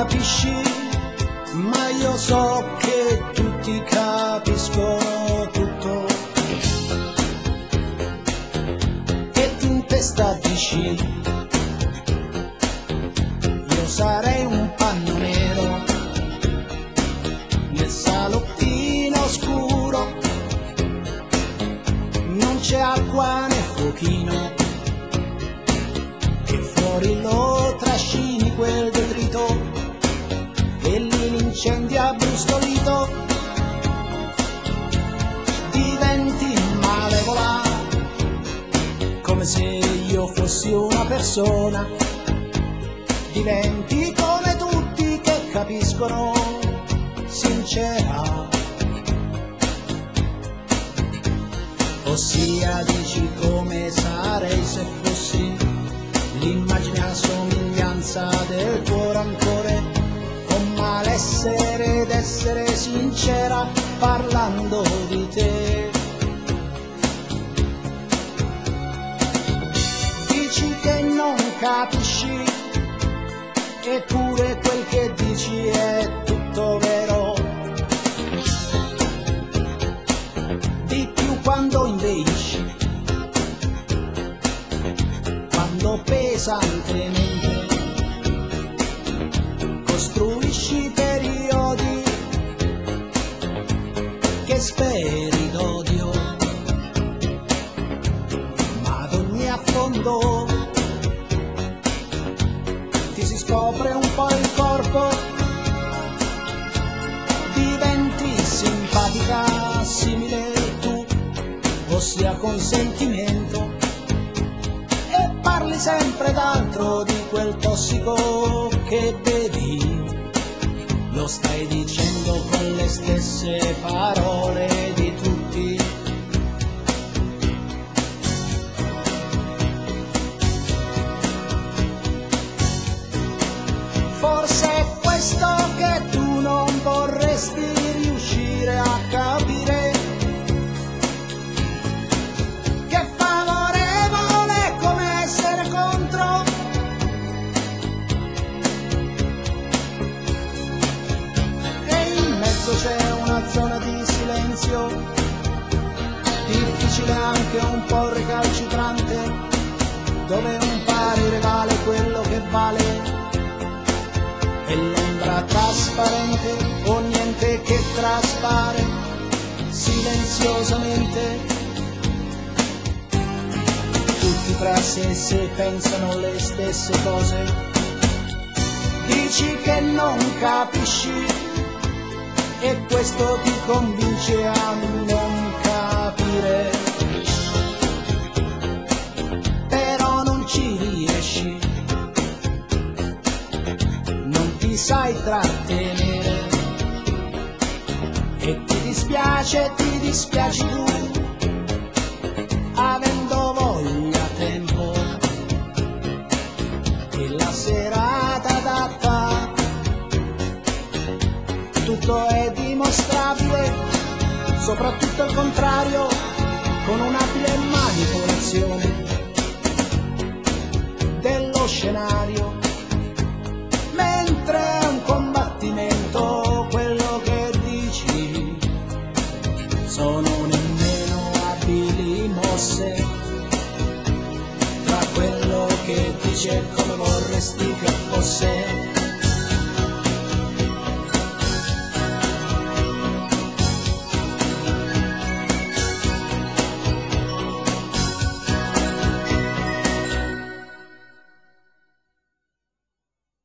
capisci, ma io so che tutti capiscono tutto. E tu in testa dici, io sarei un panno nero nel salottino scuro, non c'è acqua né fuochino, e fuori lo trascini quel detrito, e lì l'incendio abbrustolito, diventi malevola, come se io fossi una persona, diventi come tutti che capiscono, sincera. Ossia dici come sarei se fossi l'immagine a somiglianza del tuo rancore, con malessere ed essere sincera parlando di te. Dici che non capisci, eppure quel che dici è tutto vero. Di più quando inveci, quando pesantemente costruisci periodi che speri d'odio, ma ad ogni affondo ti si scopre un po' il corpo, diventi simpatica, simile tu, ossia con sentimento, e parli sempre d'altro, di quel tossico che bevi, lo stai dicendo con le stesse parole di tutti. Forse è questo che tu non vorresti riuscire a capire, che è favorevole come essere contro. E in mezzo c'è una zona di silenzio, difficile anche un po' recalcitrante, dove un parere vale quello che vale, e l'ombra trasparente o niente che traspare silenziosamente. Tutti tra sé se pensano le stesse cose, dici che non capisci, e questo ti convince a non capire, però non ci riesci, non ti sai trattenere, e ti dispiaci tu, avendo voglia, tempo e la serata adatta, tutto è dimostrabile, soprattutto il contrario, con un'abile manipolazione dello scenario. Mentre è un combattimento quello che dici, sono nemmeno abili mosse, tra quello che dici e come vorresti che fosse.